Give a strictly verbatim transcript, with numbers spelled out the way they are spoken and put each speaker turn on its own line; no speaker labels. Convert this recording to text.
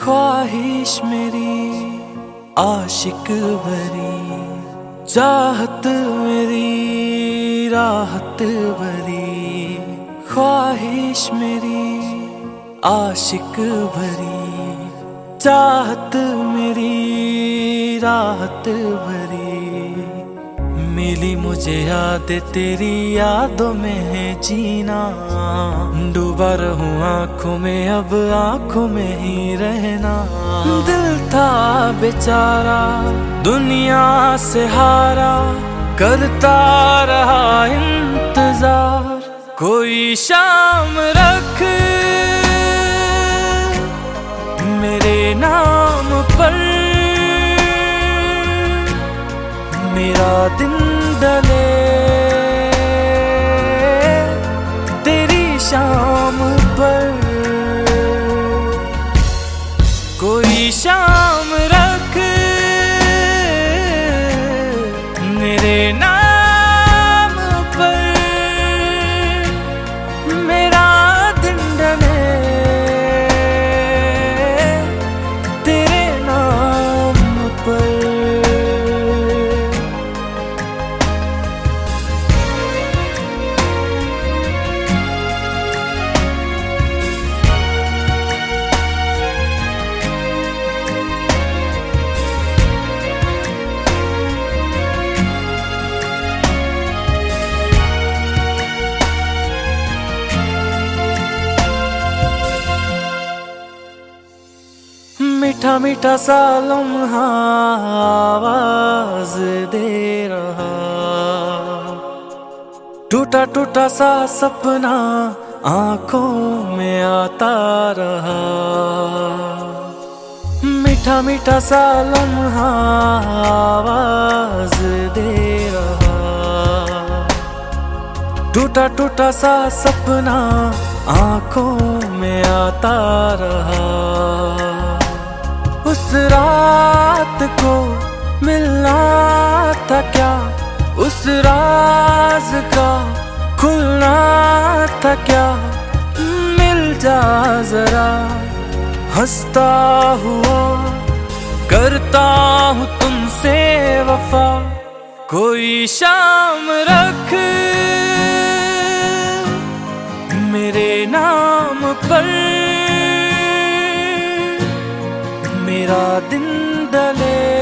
ख्वाहिश मेरी आशिक भरी, चाहत मेरी राहत भरी। ख्वाहिश मेरी आशिक भरी, चाहत मेरी राहत भरी। मिली मुझे याद तेरी यादों में है जीना, डूबा रहूं आंखों में अब आंखों में ही रहना। दिल था बेचारा दुनिया से हारा, करता रहा इंतजार। कोई शाम रख मेरे नाम पर, मेरा दिन डले तेरी शाम पर। कोई शाम रख मेरे नाम पर, मेरा दिन डले तेरे नाम पर। मीठा मीठा सा लम्हा आवाज दे रहा, टूटा टूटा सा सपना आंखों में आता रहा। मीठा मीठा सा लम्हा आवाज दे रहा, टूटा टूटा सा सपना आंखों में आता रहा। उस रात को मिलना था क्या, उस राज का खुलना था क्या। मिल जा जरा हंसता हुआ, करता हूँ तुमसे वफा। कोई शाम रख मेरे नाम पर, मेरा दिन डले